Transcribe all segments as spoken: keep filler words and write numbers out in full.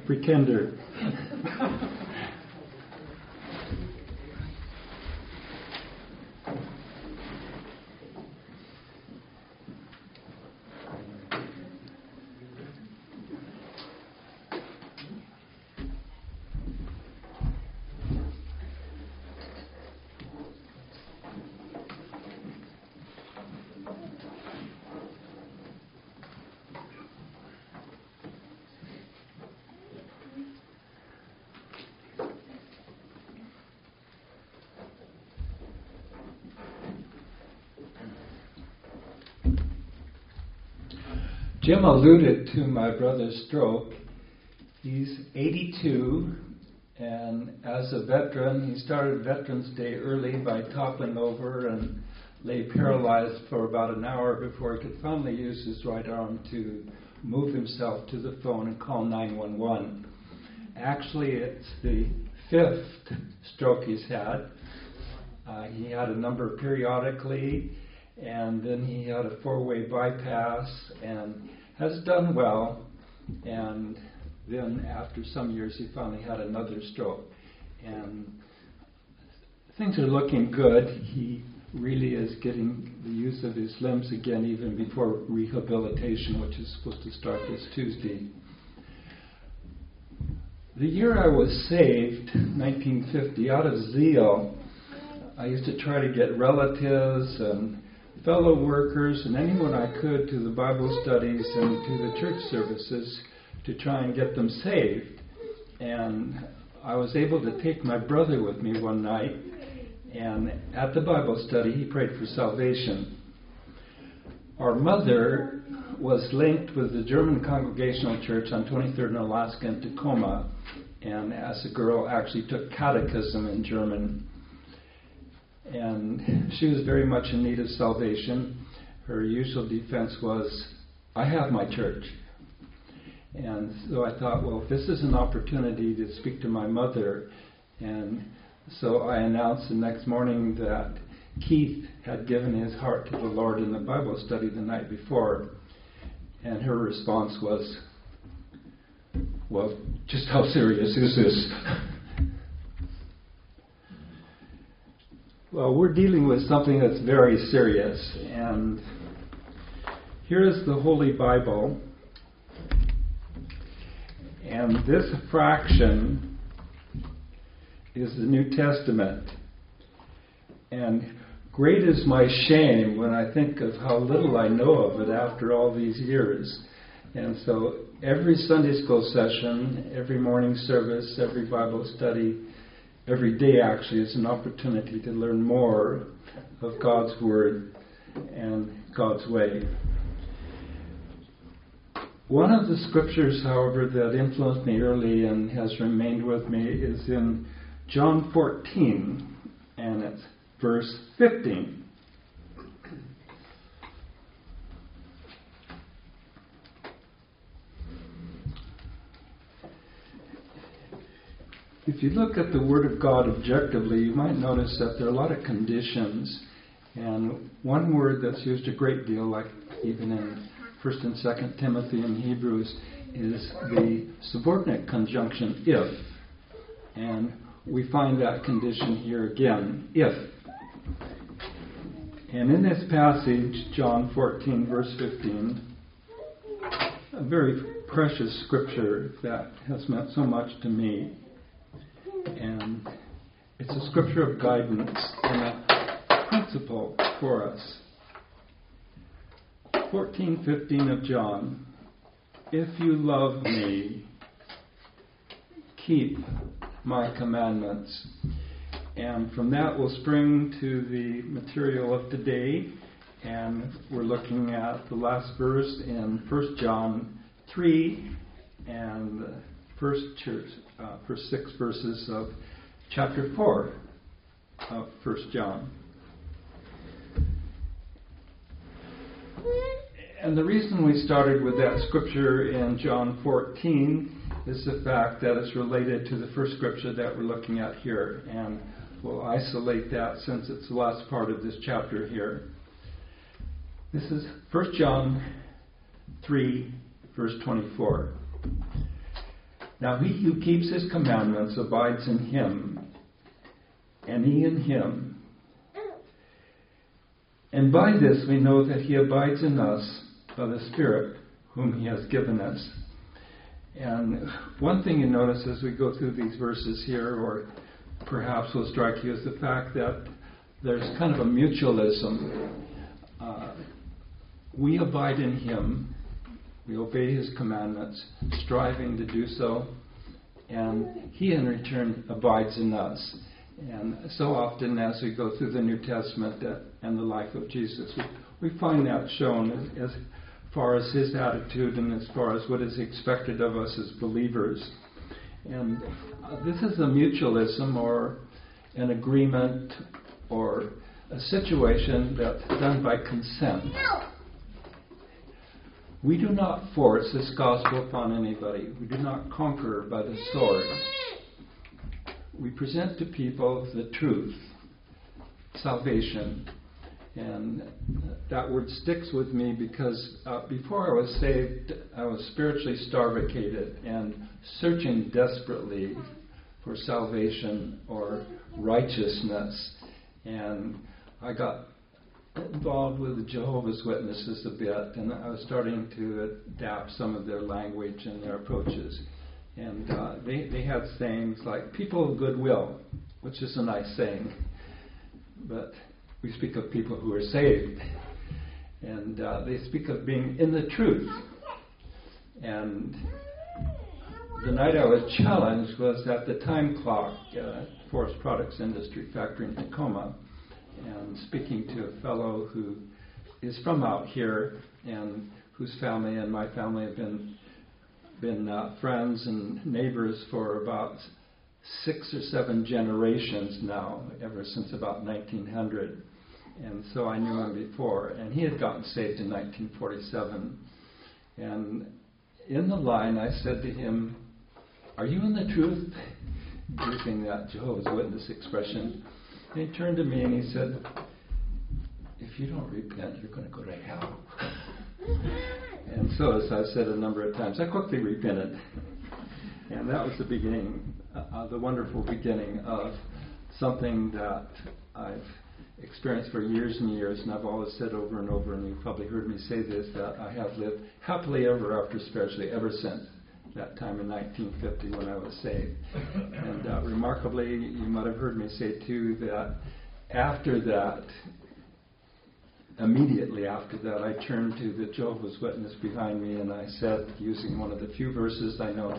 pretender. Jim alluded to my brother's stroke. He's eighty-two, and as a veteran, he started Veterans Day early by toppling over and lay paralyzed for about an hour before he could finally use his right arm to move himself to the phone and call nine one one. Actually, it's the fifth stroke he's had. Uh, he had a number periodically, and then he had a four-way bypass and has done well. And then after some years, he finally had another stroke. And things are looking good. He really is getting the use of his limbs again, even before rehabilitation, which is supposed to start this Tuesday. The year I was saved, nineteen fifty, out of zeal, I used to try to get relatives and fellow workers and anyone I could to the Bible studies and to the church services to try and get them saved. And I was able to take my brother with me one night, and at the Bible study he prayed for salvation. Our mother was linked with the German Congregational Church on twenty-third and Alaska in Tacoma, and as a girl actually took catechism in German. And she was very much in need of salvation. Her usual defense was, I have my church. And so I thought, well, if this is an opportunity to speak to my mother. And so I announced the next morning that Keith had given his heart to the Lord in the Bible study the night before. And her response was, well, just how serious is this? Well, we're dealing with something that's very serious, and here is the Holy Bible, and this fraction is the New Testament. And great is my shame when I think of how little I know of it after all these years. And so every Sunday school session, every morning service, every Bible study, every day actually is an opportunity to learn more of God's Word and God's way. One of the scriptures, however, that influenced me early and has remained with me is in John fourteen, and it's verse fifteen. If you look at the Word of God objectively, you might notice that there are a lot of conditions. And one word that's used a great deal, like even in First and Second Timothy and Hebrews, is the subordinate conjunction if. And we find that condition here again, if. And in this passage, John fourteen, verse fifteen, a very precious scripture that has meant so much to me. And it's a scripture of guidance and a principle for us. fourteen fifteen of John. If you love me, keep my commandments. And from that we'll spring to the material of today. And we're looking at the last verse in First John three and the first, church, uh, first six verses of chapter four of First John. And the reason we started with that scripture in John fourteen is the fact that it's related to the first scripture that we're looking at here. And we'll isolate that since it's the last part of this chapter here. This is First John three, verse twenty-four. Now he who keeps his commandments abides in him, and he in him. And by this we know that he abides in us by the Spirit whom he has given us. And one thing you notice as we go through these verses here, or perhaps will strike you, is the fact that there's kind of a mutualism. Uh, we abide in him. We obey his commandments, striving to do so. And he in return abides in us. And so often as we go through the New Testament uh, and the life of Jesus, we, we find that shown as, as far as his attitude and as far as what is expected of us as believers. And uh, this is a mutualism or an agreement or a situation that's done by consent. We do not force this gospel upon anybody. We do not conquer by the sword. We present to people the truth, salvation. And that word sticks with me because uh, before I was saved, I was spiritually starvacated and searching desperately for salvation or righteousness. And I got involved with the Jehovah's Witnesses a bit, and I was starting to adapt some of their language and their approaches. And uh, they, they had sayings like, people of goodwill, which is a nice saying, but we speak of people who are saved. And uh, they speak of being in the truth. And the night I was challenged was at the time clock, uh, Forest Products Industry factory in Tacoma, and speaking to a fellow who is from out here and whose family and my family have been been uh, friends and neighbors for about six or seven generations now, ever since about nineteen hundred. And so I knew him before, and he had gotten saved in nineteen forty-seven. And in the line I said to him, "Are you in the truth?" using that Jehovah's Witness expression. And he turned to me and he said, "If you don't repent, you're going to go to hell." And so, as I've said a number of times, I quickly repented. And that was the beginning, uh, the wonderful beginning of something that I've experienced for years and years, and I've always said over and over, and you've probably heard me say this, that I have lived happily ever after spiritually ever since that time in nineteen fifty when I was saved. And uh, remarkably, you might have heard me say too that after that, immediately after that, I turned to the Jehovah's Witness behind me and I said, using one of the few verses I know,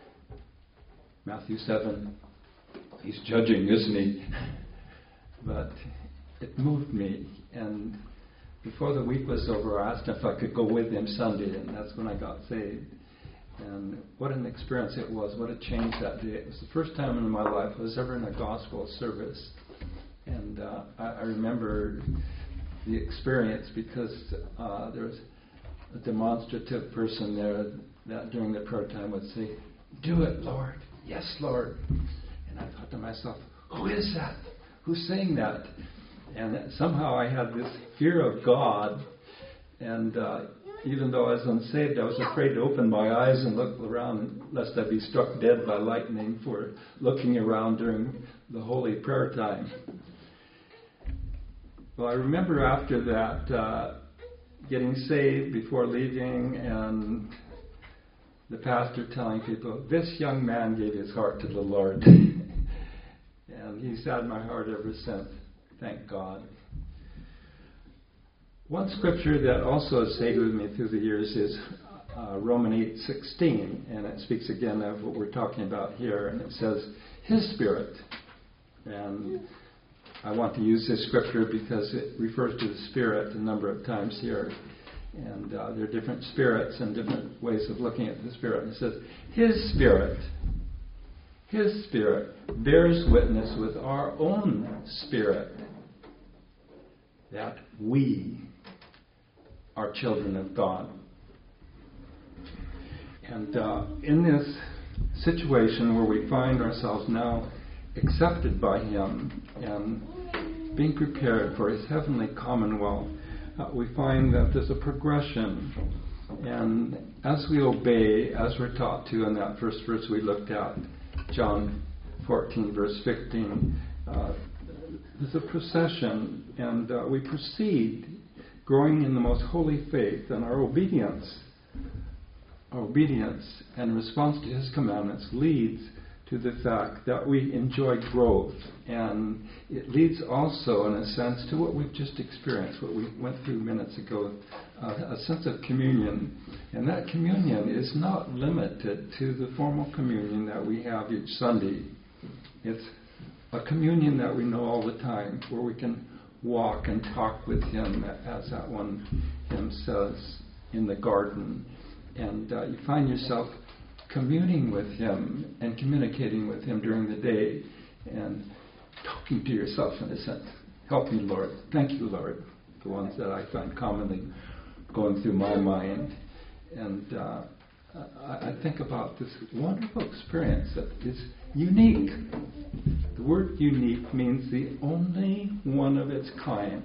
Matthew seven, he's judging, isn't he? But it moved me, and before the week was over, I asked him if I could go with him Sunday, and that's when I got saved. And what an experience it was, what a change that day. It was the first time in my life I was ever in a gospel service. And uh, I, I remember the experience because uh, there was a demonstrative person there that during the prayer time would say, "Do it, Lord. Yes, Lord." And I thought to myself, who is that? Who's saying that? And somehow I had this fear of God, and uh, even though I was unsaved, I was afraid to open my eyes and look around lest I be struck dead by lightning for looking around during the holy prayer time. Well, I remember after that uh, getting saved before leaving, and the pastor telling people, "This young man gave his heart to the Lord." And he's had my heart ever since. Thank God. One scripture that also has stayed with me through the years is uh, Romans eight sixteen, and it speaks again of what we're talking about here, and it says, "His Spirit." And I want to use this scripture because it refers to the Spirit a number of times here. And uh, there are different spirits and different ways of looking at the Spirit. And it says, "His Spirit, His Spirit bears witness with our own spirit that we are children of God." And uh, in this situation where we find ourselves now accepted by Him and being prepared for His heavenly commonwealth, uh, we find that there's a progression And as we obey, as we're taught to in that first verse we looked at, John fourteen, verse fifteen, uh, there's a procession, and uh, we proceed growing in the most holy faith, and our obedience, our obedience and response to His commandments leads to the fact that we enjoy growth, and it leads also, in a sense, to what we've just experienced, what we went through minutes ago, uh, a sense of communion. And that communion is not limited to the formal communion that we have each Sunday. It's a communion that we know all the time, where we can walk and talk with Him, as that one hymn says, in the garden. And uh, you find yourself communing with Him and communicating with Him during the day and talking to yourself, in a sense. Help me, Lord. Thank you, Lord. The ones that I find commonly going through my mind. And uh, I, I think about this wonderful experience that is unique. The word unique means the only one of its kind.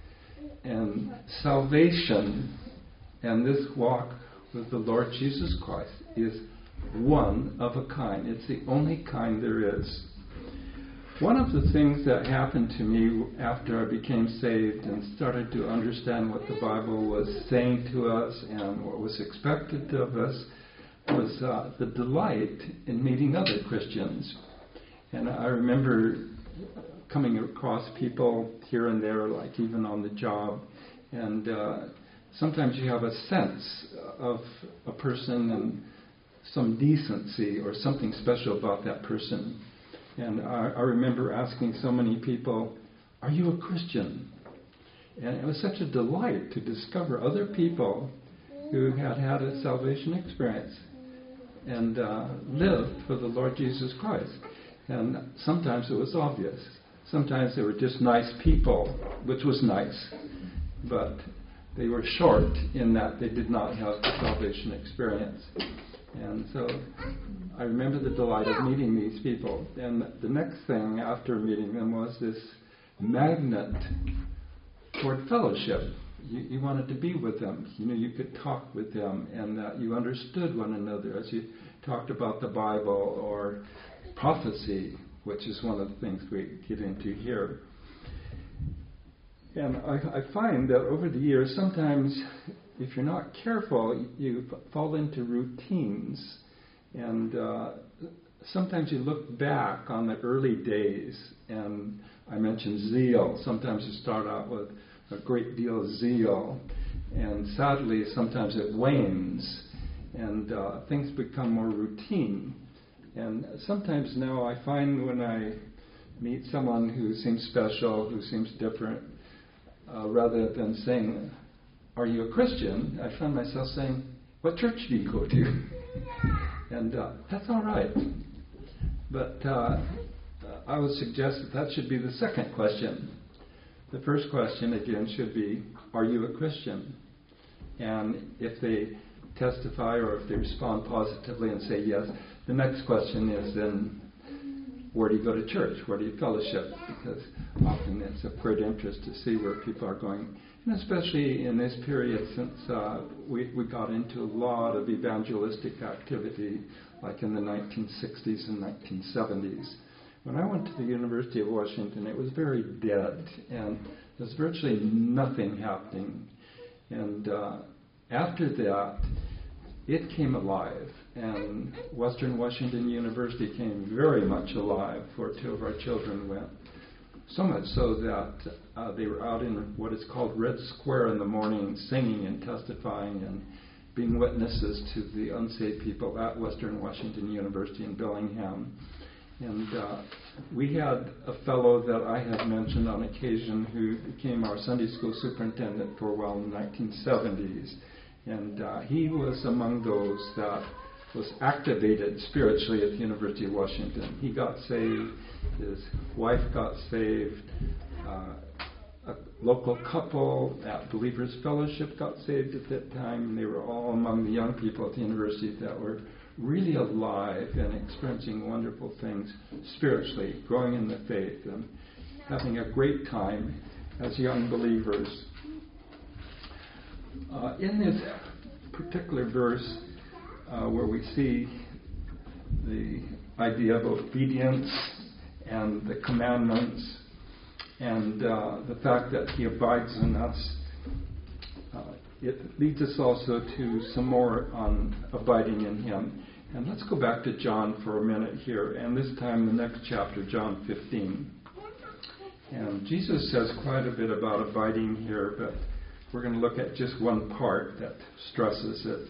And salvation and this walk with the Lord Jesus Christ is one of a kind. It's the only kind there is. One of the things that happened to me after I became saved and started to understand what the Bible was saying to us and what was expected of us was uh, the delight in meeting other Christians. And I remember coming across people here and there, like even on the job, and uh, sometimes you have a sense of a person and some decency or something special about that person. And I, I remember asking so many people, "Are you a Christian?" And it was such a delight to discover other people who had had a salvation experience and uh, lived for the Lord Jesus Christ. And sometimes it was obvious. Sometimes they were just nice people, which was nice. But they were short in that they did not have the salvation experience. And so I remember the delight of meeting these people. And the next thing after meeting them was this magnet toward fellowship. You, you wanted to be with them. You know, you could talk with them, and that you understood one another as you talked about the Bible or prophecy, which is one of the things we get into here. And I, I find that over the years, sometimes if you're not careful, you fall into routines. And uh, sometimes you look back on the early days, and I mentioned zeal. Sometimes you start out with a great deal of zeal, and sadly, sometimes it wanes, and uh, things become more routine. And sometimes now I find when I meet someone who seems special, who seems different, uh, rather than saying, "Are you a Christian?" I find myself saying, "What church do you go to?" And uh, that's all right. But uh, I would suggest that that should be the second question. The first question, again, should be, "Are you a Christian?" And if they testify or if they respond positively and say yes, the next question is then, where do you go to church? Where do you fellowship? Because often it's of great interest to see where people are going. And especially in this period, since uh, we, we got into a lot of evangelistic activity, like in the nineteen sixties and nineteen seventies. When I went to the University of Washington, it was very dead, and there was virtually nothing happening. And uh, after that, it came alive, and Western Washington University came very much alive, where two of our children went. So much so that uh, they were out in what is called Red Square in the morning, singing and testifying and being witnesses to the unsaved people at Western Washington University in Bellingham. And uh, we had a fellow that I had mentioned on occasion who became our Sunday school superintendent for a while in the nineteen seventies. And uh, he was among those that was activated spiritually at the University of Washington. He got saved, his wife got saved, uh, a local couple at Believers Fellowship got saved at that time, and they were all among the young people at the university that were really alive and experiencing wonderful things spiritually, growing in the faith and having a great time as young believers. Uh, in this particular verse uh, where we see the idea of obedience and the commandments and uh, the fact that he abides in us. Uh, it leads us also to some more on abiding in him. And let's go back to John for a minute here, and this time the next chapter, John fifteen. And Jesus says quite a bit about abiding here, but we're going to look at just one part that stresses it.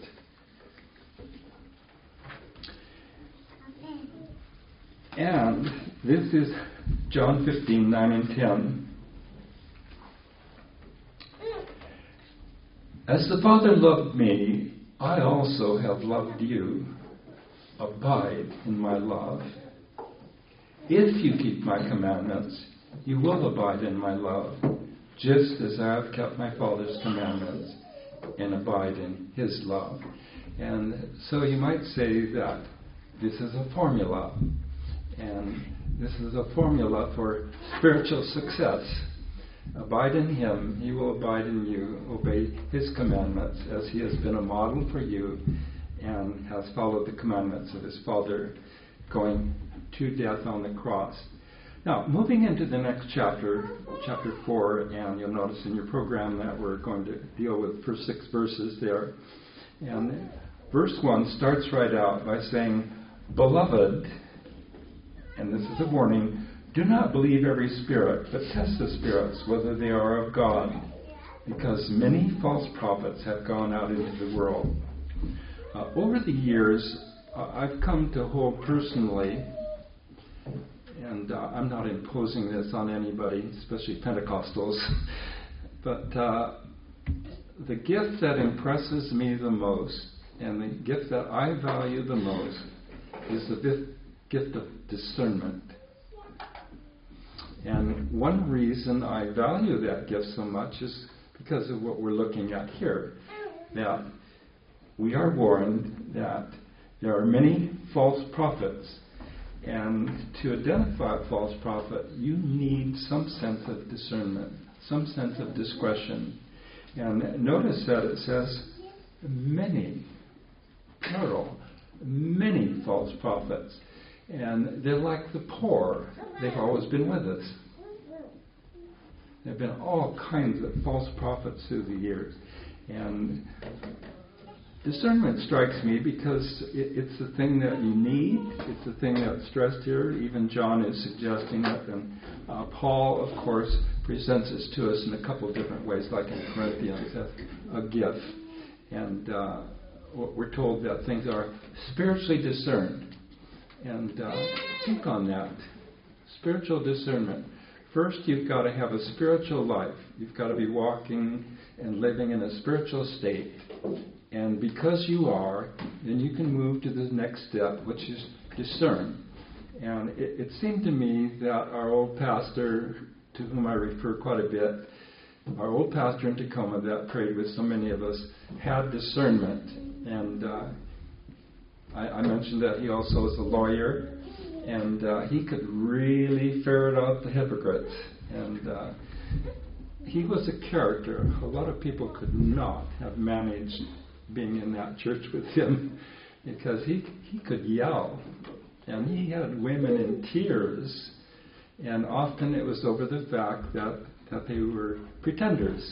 And this is John fifteen, nine and ten. As the Father loved me, I also have loved you. Abide in my love. If you keep my commandments, you will abide in my love, just as I have kept my Father's commandments and abide in his love. And so you might say that this is a formula, and this is a formula for spiritual success. Abide in him, he will abide in you. Obey his commandments as he has been a model for you and has followed the commandments of his Father, going to death on the cross. Now, moving into the next chapter, chapter four, and you'll notice in your program that we're going to deal with the first six verses there. And verse one starts right out by saying, Beloved, and this is a warning, do not believe every spirit, but test the spirits, whether they are of God, because many false prophets have gone out into the world. Uh, over the years, uh, I've come to hold personally, and uh, I'm not imposing this on anybody, especially Pentecostals, but uh, the gift that impresses me the most, and the gift that I value the most, is the gift of discernment. And one reason I value that gift so much is because of what we're looking at here. That we are warned that there are many false prophets. And to identify a false prophet, you need some sense of discernment, some sense of discretion. And notice that it says many, plural, many false prophets. And they're like the poor. They've always been with us. There have been all kinds of false prophets through the years. And discernment strikes me because it, it's the thing that you need. It's the thing that's stressed here. Even John is suggesting it. And uh, Paul, of course, presents this to us in a couple of different ways, like in Corinthians, as a gift. And uh, we're told that things are spiritually discerned. And uh, think on that. Spiritual discernment. First, you've got to have a spiritual life. You've got to be walking and living in a spiritual state. And because you are, then you can move to the next step, which is discern. And it, it seemed to me that our old pastor, to whom I refer quite a bit, our old pastor in Tacoma that prayed with so many of us, had discernment. And uh, I, I mentioned that he also was a lawyer, and uh, he could really ferret out the hypocrites. And uh, he was a character. A lot of people could not have managed being in that church with him, because he he could yell, and he had women in tears, and often it was over the fact that, that they were pretenders,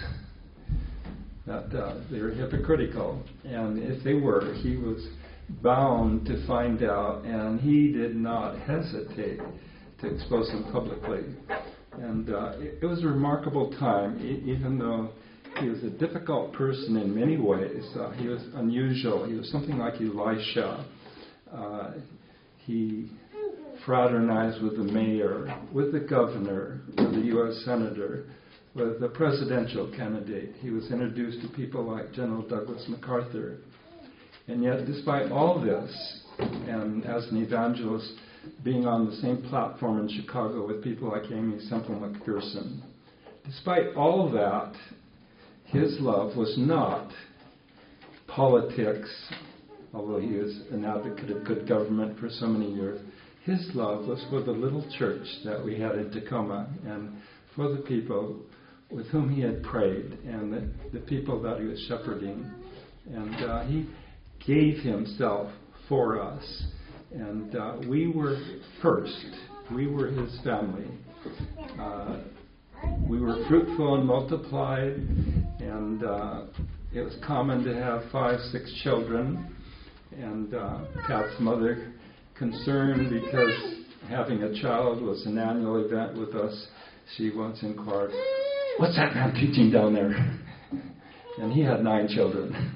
that uh, they were hypocritical, and if they were, he was bound to find out, and he did not hesitate to expose them publicly. And uh, it, it was a remarkable time, e- even though he was a difficult person in many ways. Uh, he was unusual. He was something like Elisha. Uh, he fraternized with the mayor, with the governor, with the U S senator, with the presidential candidate. He was introduced to people like General Douglas MacArthur. And yet, despite all this, and as an evangelist, being on the same platform in Chicago with people like Amy Semple McPherson, despite all that, his love was not politics, although he was an advocate of good government for so many years. His love was for the little church that we had in Tacoma, and for the people with whom he had prayed, and the, the people that he was shepherding. And uh, he gave himself for us. And uh, we were first. We were his family. Uh, we were fruitful and multiplied, and uh, it was common to have five, six children. And uh, Pat's mother, concerned because having a child was an annual event with us, she once inquired, "What's that man teaching down there?" And he had nine children.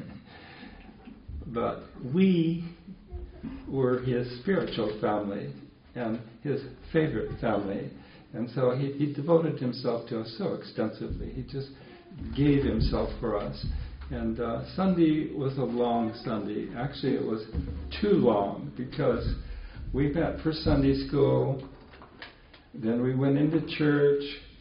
But we were his spiritual family and his favorite family. And so he, he devoted himself to us so extensively. He just gave himself for us. And uh, Sunday was a long Sunday. Actually, it was too long because we met for Sunday school, then we went into church,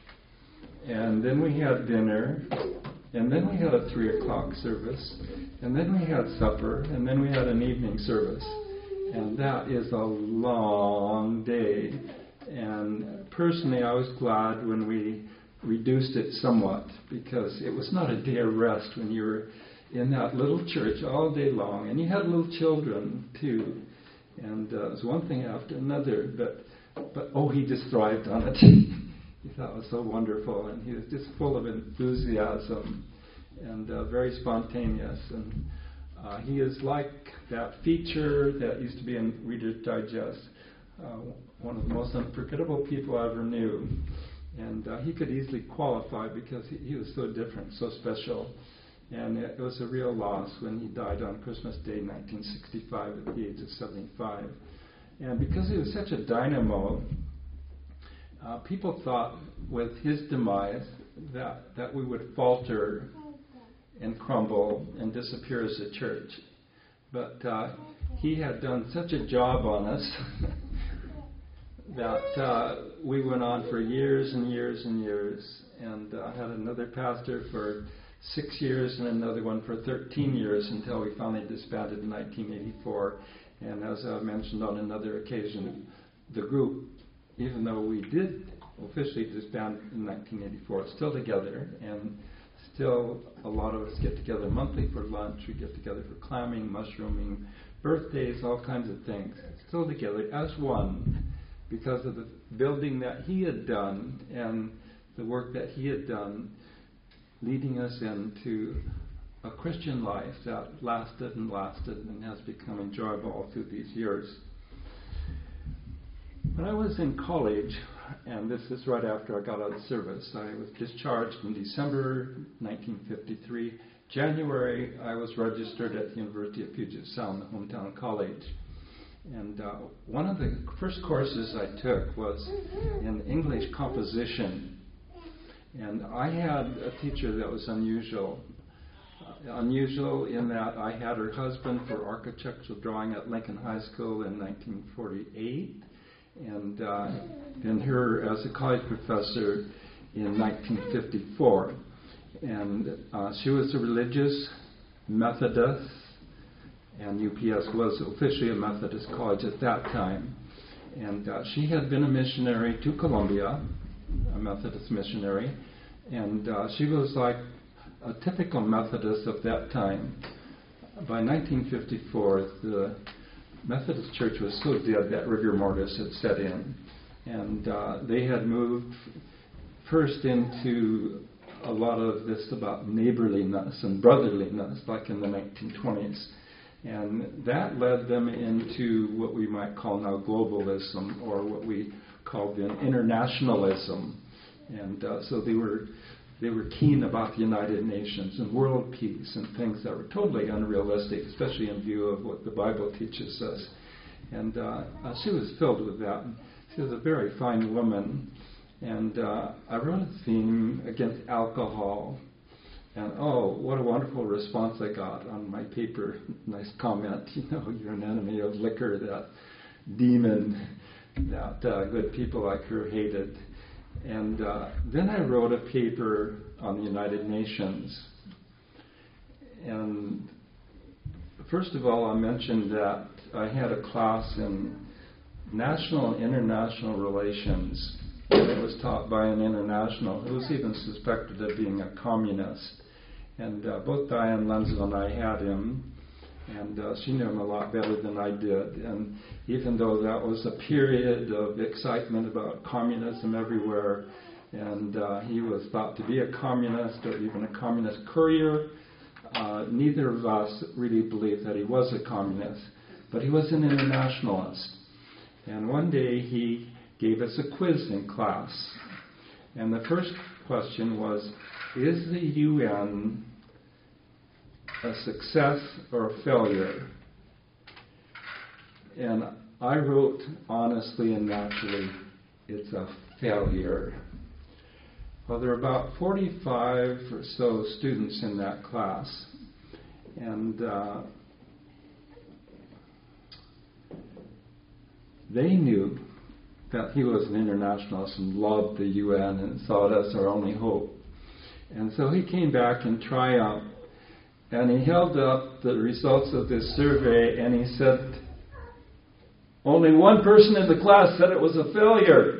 and then we had dinner, and then we had a three o'clock service, and then we had supper, and then we had an evening service. And that is a long day. And personally, I was glad when we reduced it somewhat, because it was not a day of rest when you were in that little church all day long. And you had little children, too. And uh, it was one thing after another. But, but oh, he just thrived on it. He thought it was so wonderful. And he was just full of enthusiasm and uh, very spontaneous. And uh, he is like that feature that used to be in Reader's Digest. Uh, one of the most unforgettable people I ever knew. And uh, he could easily qualify because he, he was so different, so special. And it, it was a real loss when he died on Christmas Day, nineteen sixty-five, at the age of seventy-five. And because he was such a dynamo, uh, people thought with his demise that, that we would falter and crumble and disappear as a church. But uh, he had done such a job on us that uh, we went on for years and years and years, and uh, had another pastor for six years and another one for thirteen years until we finally disbanded in nineteen eighty-four. And as I mentioned on another occasion, the group, even though we did officially disband in nineteen eighty-four, it's still together, and still a lot of us get together monthly for lunch. We get together for clamming, mushrooming, birthdays, all kinds of things. Still together as one, because of the building that he had done and the work that he had done, leading us into a Christian life that lasted and lasted and has become enjoyable all through these years. When I was in college, and this is right after I got out of service, I was discharged in December nineteen fifty-three. January, I was registered at the University of Puget Sound, the hometown college. And uh, one of the first courses I took was in English composition. And I had a teacher that was unusual. Uh, unusual in that I had her husband for architectural drawing at Lincoln High School in nineteen forty-eight, and uh, then her as a college professor in nineteen fifty-four. And uh, she was a religious Methodist, and U P S was officially a Methodist college at that time. And uh, she had been a missionary to Colombia, a Methodist missionary, and uh, she was like a typical Methodist of that time. By nineteen fifty-four, the Methodist Church was so dead that rigor mortis had set in. And uh, they had moved first into a lot of this about neighborliness and brotherliness, like in the nineteen twenties. And that led them into what we might call now globalism, or what we called then internationalism. And uh, so they were they were keen about the United Nations and world peace and things that were totally unrealistic, especially in view of what the Bible teaches us. And uh, uh, she was filled with that. She was a very fine woman. And uh, I wrote a theme against alcohol. And oh, what a wonderful response I got on my paper. Nice comment, you know, you're an enemy of liquor, that demon that uh, good people like her hated. And uh, then I wrote a paper on the United Nations. And first of all, I mentioned that I had a class in national and international relations. And it was taught by an international who was even suspected of being a communist. And uh, both Diane Lenzel and I had him, and uh, she knew him a lot better than I did. And even though that was a period of excitement about communism everywhere, and uh, he was thought to be a communist or even a communist courier, uh, neither of us really believed that he was a communist. But he was an internationalist. And one day he gave us a quiz in class. And the first question was, is the U N a success or a failure? And I wrote honestly and naturally, it's a failure. Well, there were about forty-five or so students in that class. And uh, they knew that he was an internationalist and loved the U N and saw it as our only hope. And so he came back in triumph, and he held up the results of this survey, and he said, only one person in the class said it was a failure.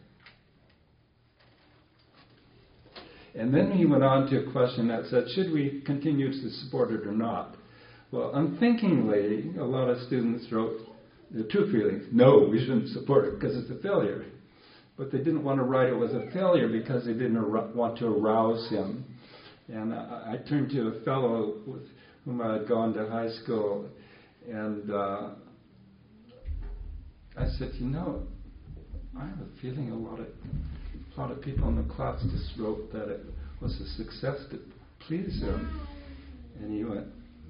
And then he went on to a question that said, should we continue to support it or not? Well, unthinkingly, a lot of students wrote the two feelings. No, we shouldn't support it because it's a failure. But they didn't want to write it was a failure because they didn't ar- want to arouse him. And I, I turned to a fellow with whom I had gone to high school, and uh, I said, you know, I have a feeling a lot of a lot of people in the class just wrote that it was a success to please him. And he went,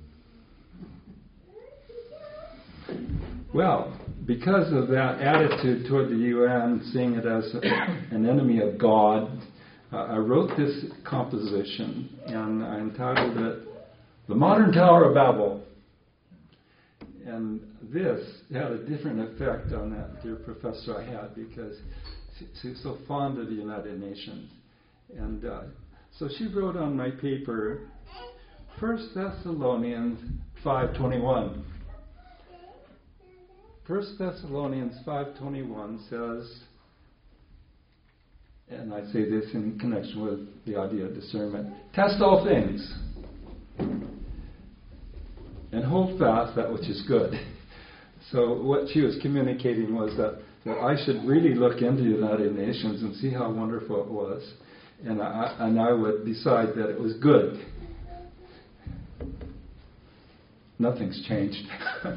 well, because of that attitude toward the U N, seeing it as a, an enemy of God, uh, I wrote this composition, and I entitled it The Modern Tower of Babel. And this had a different effect on that dear professor I had, because she, she was so fond of the United Nations. And uh, so she wrote on my paper, First Thessalonians five twenty-one. First Thessalonians five twenty-one says, and I say this in connection with the idea of discernment, test all things and hold fast that which is good. So what she was communicating was that, that I should really look into the United Nations and see how wonderful it was, and I, and I would decide that it was good. Nothing's changed.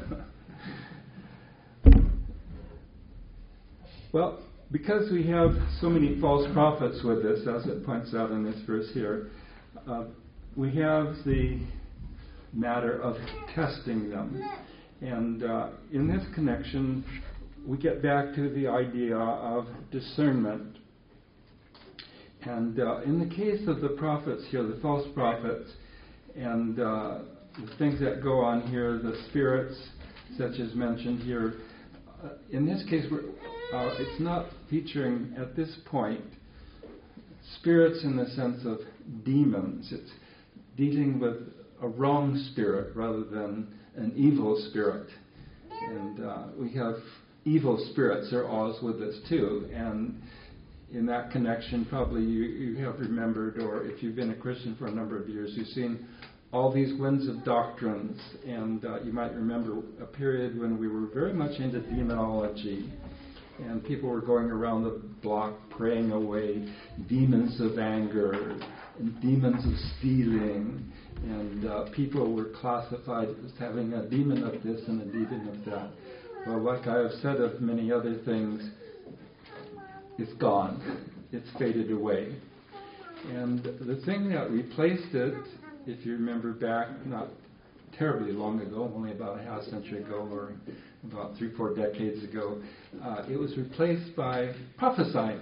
Well, because we have so many false prophets with this, as it points out in this verse here, uh, we have the matter of testing them. And uh, in this connection, we get back to the idea of discernment. And uh, in the case of the prophets here, the false prophets, and uh, the things that go on here, the spirits, such as mentioned here, uh, in this case, we're, uh, it's not featuring at this point spirits in the sense of demons. It's dealing with a wrong spirit rather than an evil spirit. And uh, we have evil spirits are always with us too. And in that connection, probably you, you have remembered, or if you've been a Christian for a number of years, you've seen all these winds of doctrines. And uh, you might remember a period when we were very much into demonology. And people were going around the block praying away demons of anger and demons of stealing. And uh, people were classified as having a demon of this and a demon of that. Well, like I have said of many other things, it's gone. It's faded away. And the thing that replaced it, if you remember back, not terribly long ago, only about a half century ago, or about three, four decades ago, uh, it was replaced by prophesying.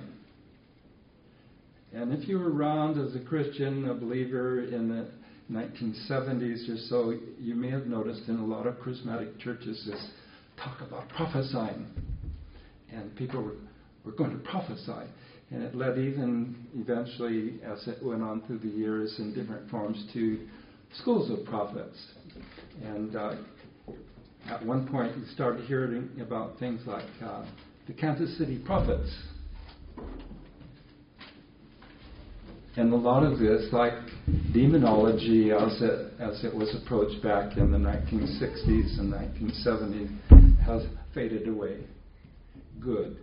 And if you were around as a Christian, a believer in the nineteen seventies or so, you may have noticed in a lot of charismatic churches this talk about prophesying. And people were, were going to prophesy. And it led even eventually, as it went on through the years in different forms, to schools of prophets. And uh, at one point we started hearing about things like uh, the Kansas City Prophets. And a lot of this, like demonology as it, as it was approached back in the nineteen sixties and nineteen seventies, has faded away. Good.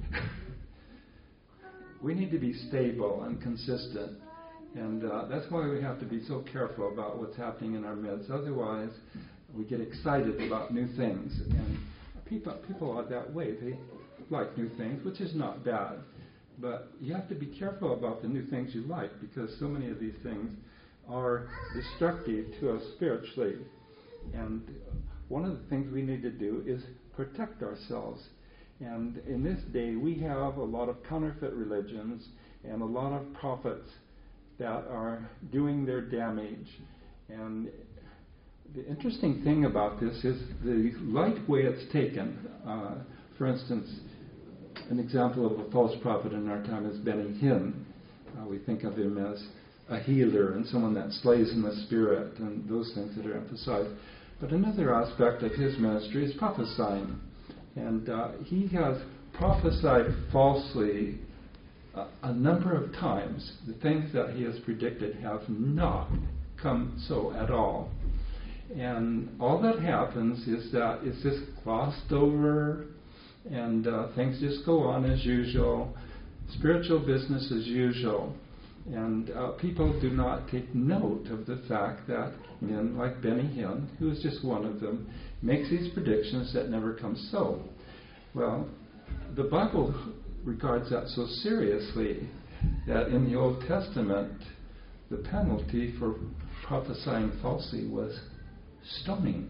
We need to be stable and consistent. And uh, that's why we have to be so careful about what's happening in our midst. Otherwise, we get excited about new things. And people, people are that way. They like new things, which is not bad. But you have to be careful about the new things you like, because so many of these things are destructive to us spiritually. And one of the things we need to do is protect ourselves. And in this day, we have a lot of counterfeit religions and a lot of prophets that are doing their damage. And the interesting thing about this is the light way it's taken. Uh, for instance, an example of a false prophet in our time is Benny Hinn. Uh, we think of him as a healer and someone that slays in the spirit and those things that are emphasized. But another aspect of his ministry is prophesying. And uh, he has prophesied falsely uh, a number of times. The things that he has predicted have not come so at all. And all that happens is that it's just glossed over, and uh, things just go on as usual, spiritual business as usual. And uh, people do not take note of the fact that men like Benny Hinn, who is just one of them, makes these predictions that never come so. Well, the Bible regards that so seriously that in the Old Testament, the penalty for prophesying falsely was stoning.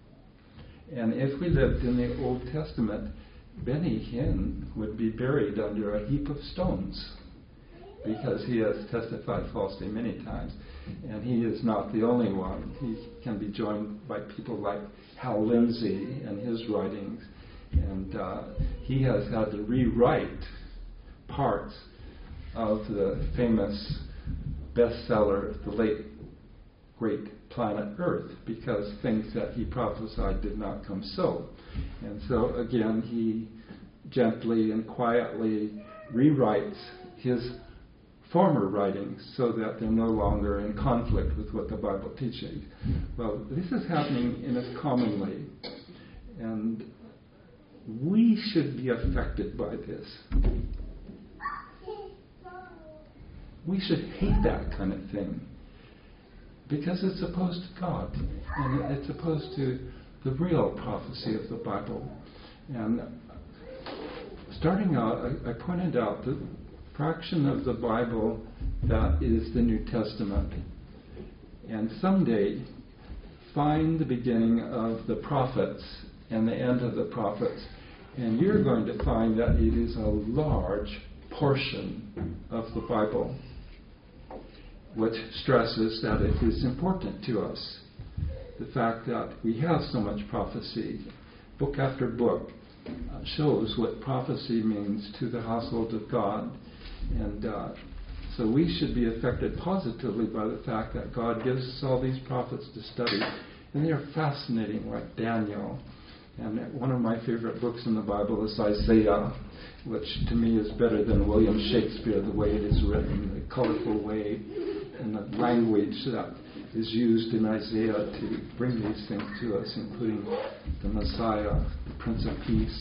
And if we lived in the Old Testament, Benny Hinn would be buried under a heap of stones, because he has testified falsely many times. And he is not the only one. He can be joined by people like Hal Lindsey and his writings. And uh, he has had to rewrite parts of the famous bestseller, The Late Great Planet Earth, because things that he prophesied did not come so. And so again, he gently and quietly rewrites his former writings so that they're no longer in conflict with what the Bible teaches. Well, this is happening in us commonly, and we should be affected by this. We should hate that kind of thing, because it's opposed to God, and it's opposed to the real prophecy of the Bible. And starting out, I, I pointed out the fraction of the Bible that is the New Testament. And someday, find the beginning of the prophets and the end of the prophets, and you're going to find that it is a large portion of the Bible, which stresses that it is important to us. The fact that we have so much prophecy, book after book, uh, shows what prophecy means to the household of God. And uh, so we should be affected positively by the fact that God gives us all these prophets to study. And they are fascinating, like Daniel. And one of my favorite books in the Bible is Isaiah, which to me is better than William Shakespeare, the way it is written, the colorful way, and the language that is used in Isaiah to bring these things to us, including the Messiah, the Prince of Peace.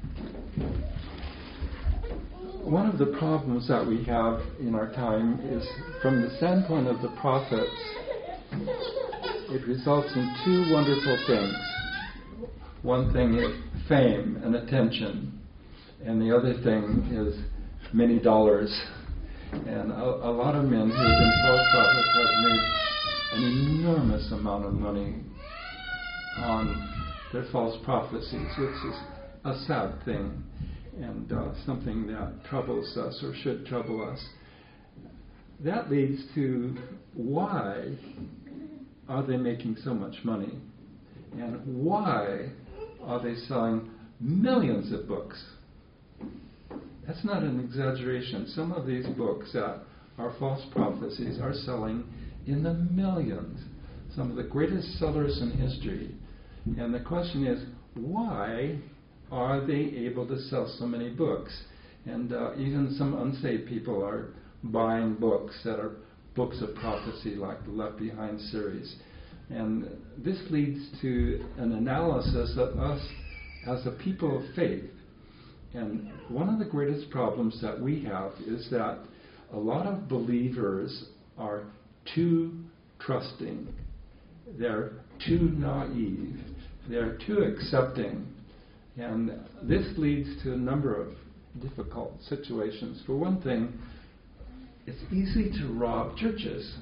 One of the problems that we have in our time is, from the standpoint of the prophets, it results in two wonderful things. One thing is fame and attention, and the other thing is many dollars. And a, a lot of men who have been false prophets have made an enormous amount of money on their false prophecies, which is a sad thing, and uh, something that troubles us, or should trouble us. That leads to, why are they making so much money? And why are they selling millions of books? That's not an exaggeration. Some of these books that are false prophecies are selling in the millions. Some of the greatest sellers in history. And the question is, why are they able to sell so many books? And uh, even some unsaved people are buying books that are books of prophecy like the Left Behind series. And this leads to an analysis of us as a people of faith. And one of the greatest problems that we have is that a lot of believers are too trusting. They're too naive. They're too accepting. And this leads to a number of difficult situations. For one thing, it's easy to rob churches.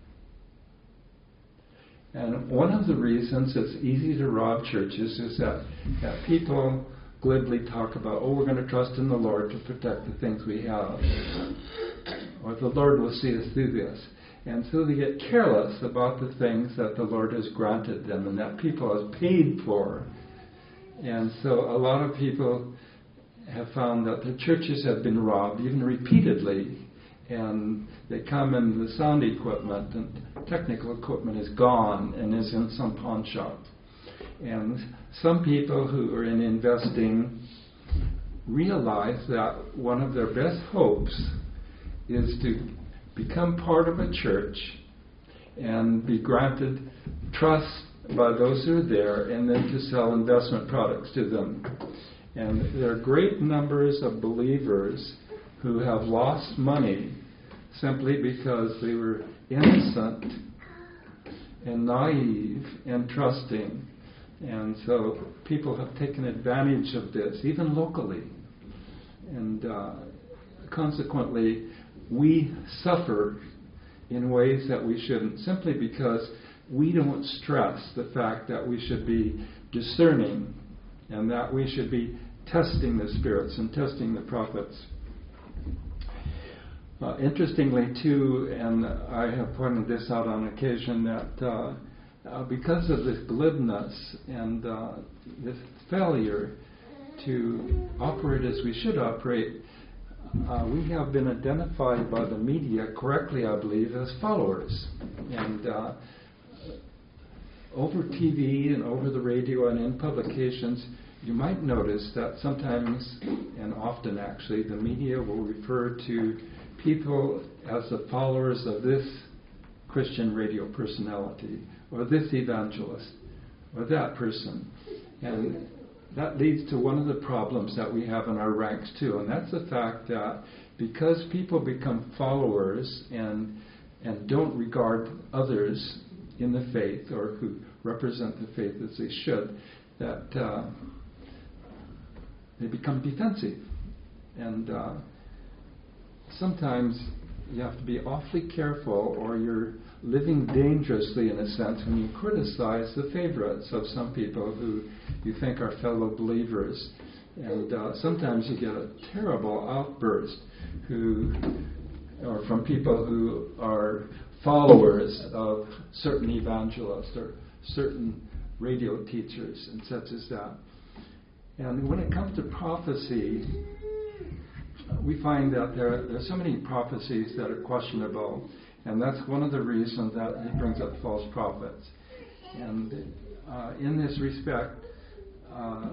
And one of the reasons it's easy to rob churches is that, that people glibly talk about, oh, we're going to trust in the Lord to protect the things we have. Or the Lord will see us through this. And so they get careless about the things that the Lord has granted them and that people have paid for. And so a lot of people have found that the churches have been robbed, even repeatedly. And they come in the sound equipment and technical equipment is gone and is in some pawn shop. And some people who are in investing realize that one of their best hopes is to become part of a church and be granted trust by those who are there and then to sell investment products to them. And there are great numbers of believers who have lost money simply because they were innocent and naive and trusting. And so people have taken advantage of this, even locally. And uh, consequently, we suffer in ways that we shouldn't, simply because we don't stress the fact that we should be discerning and that we should be testing the spirits and testing the prophets. Uh, interestingly, too, and I have pointed this out on occasion, that uh, uh, because of this glibness and uh, this failure to operate as we should operate, uh, we have been identified by the media correctly, I believe, as followers. And uh, over T V and over the radio and in publications, you might notice that sometimes, and often actually, the media will refer to people as the followers of this Christian radio personality, or this evangelist, or that person. And that leads to one of the problems that we have in our ranks too, and that's the fact that because people become followers and and don't regard others in the faith or who represent the faith as they should, that uh, they become defensive. And uh, sometimes you have to be awfully careful, or you're living dangerously, in a sense, when you criticize the favorites of some people who you think are fellow believers. And uh, sometimes you get a terrible outburst who, or from people who are followers of certain evangelists or certain radio teachers and such as that. And when it comes to prophecy, we find that there, there are so many prophecies that are questionable, and that's one of the reasons that he brings up false prophets. And uh, in this respect, uh,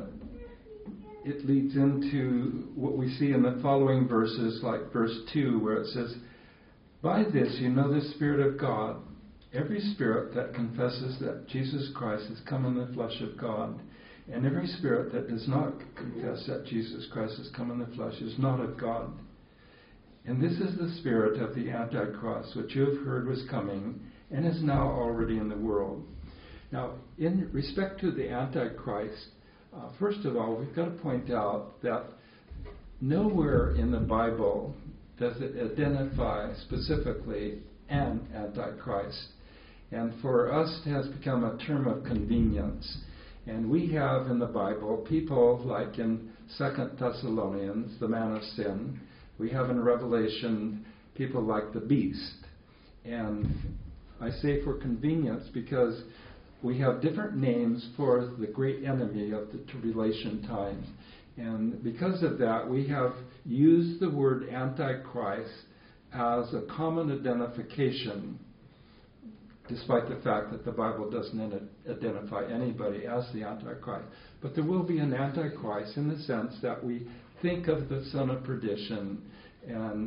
it leads into what we see in the following verses, like verse two, where it says, "By this you know the Spirit of God. Every spirit that confesses that Jesus Christ has come in the flesh of God, and every spirit that does not confess that Jesus Christ has come in the flesh is not of God. And this is the spirit of the Antichrist, which you have heard was coming, and is now already in the world." Now, in respect to the Antichrist, uh, first of all, we've got to point out that nowhere in the Bible does it identify specifically an Antichrist. And for us, it has become a term of convenience. And we have in the Bible people like in Second Thessalonians, the man of sin. We have in Revelation people like the beast. And I say for convenience because we have different names for the great enemy of the tribulation times. And because of that, we have used the word Antichrist as a common identification, despite the fact that the Bible doesn't identify anybody as the Antichrist. But there will be an Antichrist in the sense that we think of the son of perdition and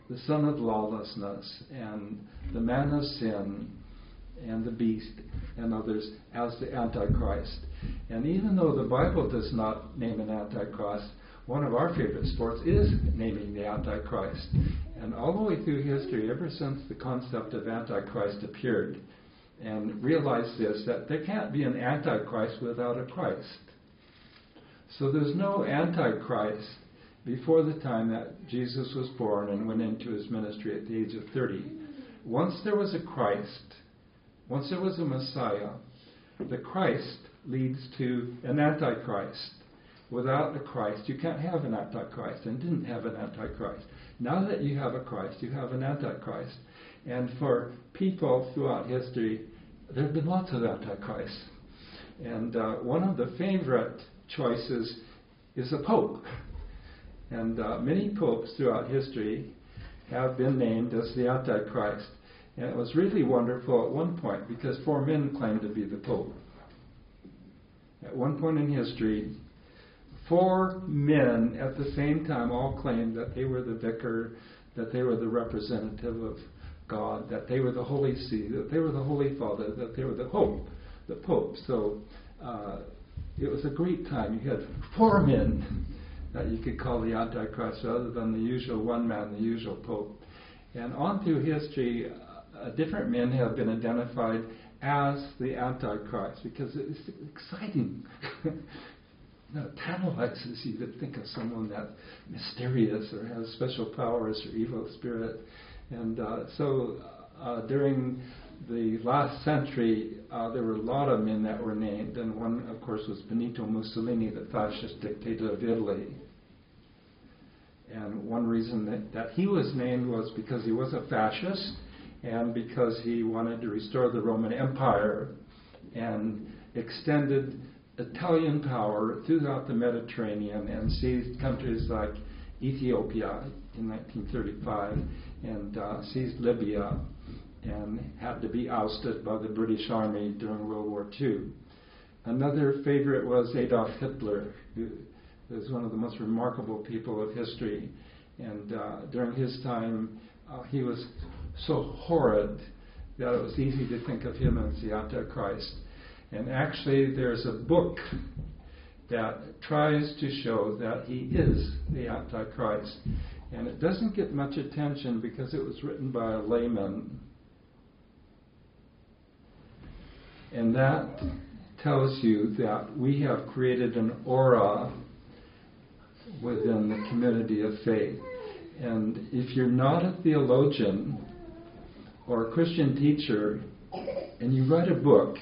the son of lawlessness, and the man of sin, and the beast, and others as the Antichrist. And even though the Bible does not name an Antichrist, one of our favorite sports is naming the Antichrist. And all the way through history, ever since the concept of Antichrist appeared, and realize this, that there can't be an Antichrist without a Christ. So there's no Antichrist before the time that Jesus was born and went into his ministry at the age of thirty. Once there was a Christ, once there was a Messiah, the Christ leads to an Antichrist. Without a Christ, you can't have an Antichrist, and didn't have an Antichrist. Now that you have a Christ, you have an Antichrist. And for people throughout history, there have been lots of Antichrists. And uh, one of the favorite choices is a pope. And uh, many popes throughout history have been named as the Antichrist. And it was really wonderful at one point because four men claimed to be the pope. At one point in history, four men at the same time all claimed that they were the vicar, that they were the representative of God, that they were the Holy See, that they were the Holy Father, that they were the Pope, the Pope. So uh, it was a great time. You had four men that you could call the Antichrist rather than the usual one man, the usual Pope. And on through history, uh, different men have been identified as the Antichrist because it's exciting. No, it tantalizes you to think of someone that mysterious or has special powers or evil spirit. And uh, so uh, during the last century, uh, there were a lot of men that were named. And one, of course, was Benito Mussolini, the fascist dictator of Italy. And one reason that, that he was named was because he was a fascist and because he wanted to restore the Roman Empire and extended Italian power throughout the Mediterranean and seized countries like Ethiopia in nineteen thirty-five and uh, seized Libya and had to be ousted by the British Army during World War Two. Another favorite was Adolf Hitler, who was one of the most remarkable people of history. And uh, during his time, uh, he was so horrid that it was easy to think of him as the Antichrist. And actually, there's a book that tries to show that he is the Antichrist. And it doesn't get much attention because it was written by a layman. And that tells you that we have created an aura within the community of faith. And if you're not a theologian or a Christian teacher and you write a book,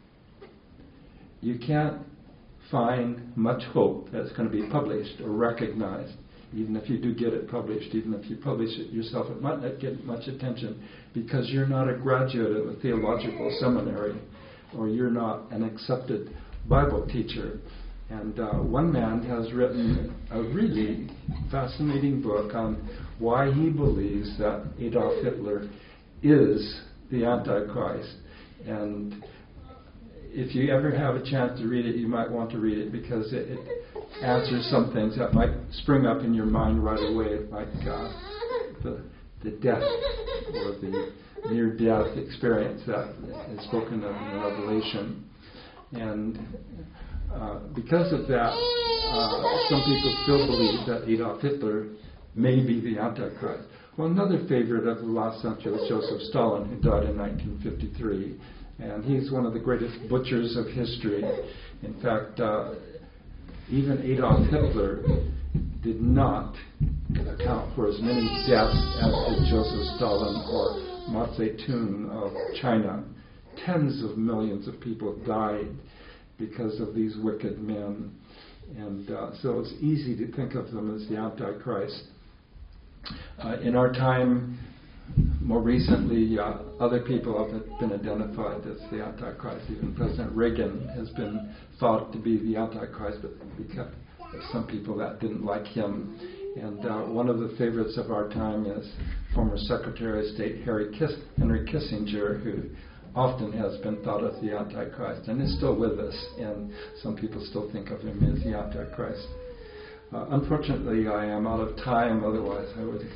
you can't find much hope that it's going to be published or recognized. Even if you do get it published, even if you publish it yourself, it might not get much attention because you're not a graduate of a theological seminary or you're not an accepted Bible teacher. And uh, one man has written a really fascinating book on why he believes that Adolf Hitler is the Antichrist. And if you ever have a chance to read it, you might want to read it because it, it answers some things that might spring up in your mind right away, like uh, the, the death or the near-death experience that is spoken of in Revelation. And uh, because of that, uh, some people still believe that Adolf Hitler may be the Antichrist. Well, another favorite of the last century was Joseph Stalin, who died in nineteen fifty-three. And he's one of the greatest butchers of history. In fact, uh, even Adolf Hitler did not account for as many deaths as did Joseph Stalin or Mao Zedong of China. Tens of millions of people died because of these wicked men. And uh, so it's easy to think of them as the Antichrist. Uh, in our time, more recently, uh, other people have been identified as the Antichrist. Even President Reagan has been thought to be the Antichrist, but because some people that didn't like him. And uh, one of the favorites of our time is former Secretary of State Harry Kiss- Henry Kissinger, who often has been thought of the Antichrist and is still with us. And some people still think of him as the Antichrist. Uh, unfortunately, I am out of time. Otherwise, I would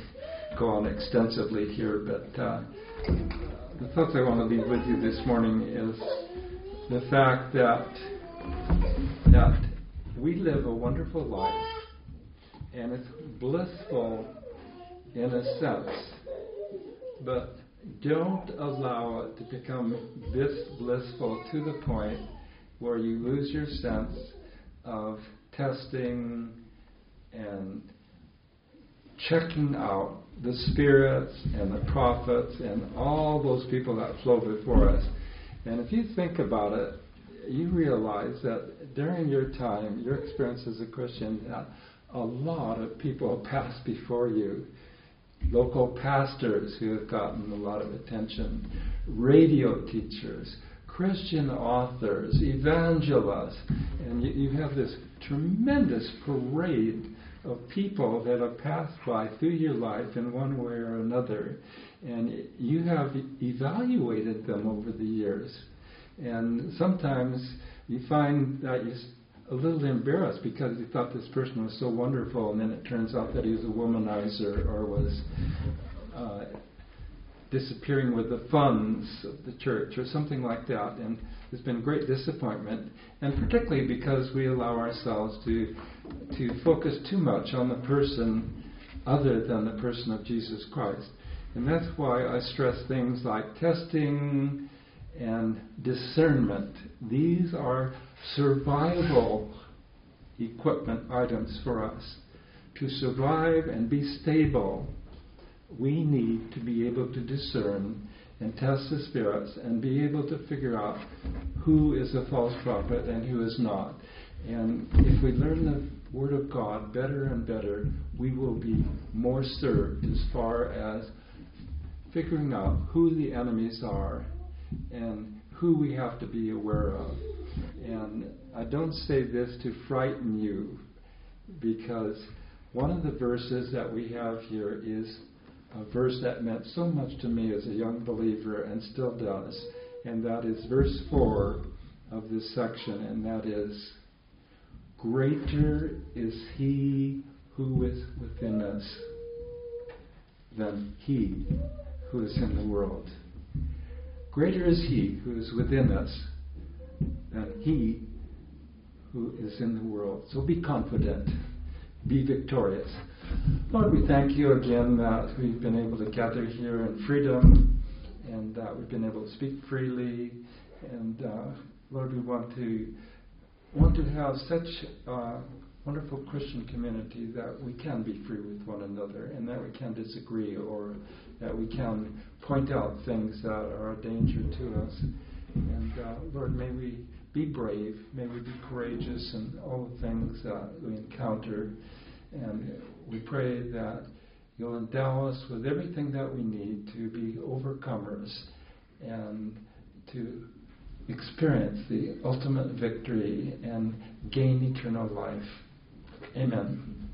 go on extensively here, but uh, the thoughts I want to leave with you this morning is the fact that that we live a wonderful life, and it's blissful in a sense, but don't allow it to become this blissful to the point where you lose your sense of testing and checking out the spirits and the prophets and all those people that flow before us. And if you think about it, you realize that during your time, your experience as a Christian, that a lot of people have passed before you. Local pastors who have gotten a lot of attention, radio teachers, Christian authors, evangelists, and you, you have this tremendous parade of people that have passed by through your life in one way or another, and you have evaluated them over the years. And sometimes you find that you're a little embarrassed because you thought this person was so wonderful, and then it turns out that he was a womanizer or was uh, disappearing with the funds of the church or something like that. And there's been great disappointment, and particularly because we allow ourselves to to focus too much on the person other than the person of Jesus Christ. And that's why I stress things like testing and discernment. These are survival equipment items for us. To survive and be stable, we need to be able to discern and test the spirits and be able to figure out who is a false prophet and who is not. And if we learn the Word of God better and better, we will be more served as far as figuring out who the enemies are and who we have to be aware of. And I don't say this to frighten you, because one of the verses that we have here is a verse that meant so much to me as a young believer and still does, and that is verse four of this section, and that is, greater is he who is within us than he who is in the world. Greater is he who is within us than he who is in the world. So be confident. Be victorious. Lord, we thank you again that we've been able to gather here in freedom, and that we've been able to speak freely. And uh, Lord, we want to want to have such a wonderful Christian community that we can be free with one another, and that we can disagree, or that we can point out things that are a danger to us. And uh, Lord, may we be brave, may we be courageous in all the things that we encounter. And we pray that you'll endow us with everything that we need to be overcomers and to experience the ultimate victory and gain eternal life. Amen.